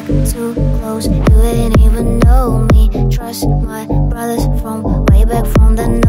too close, you didn't even know me. Trust my brothers from way back from the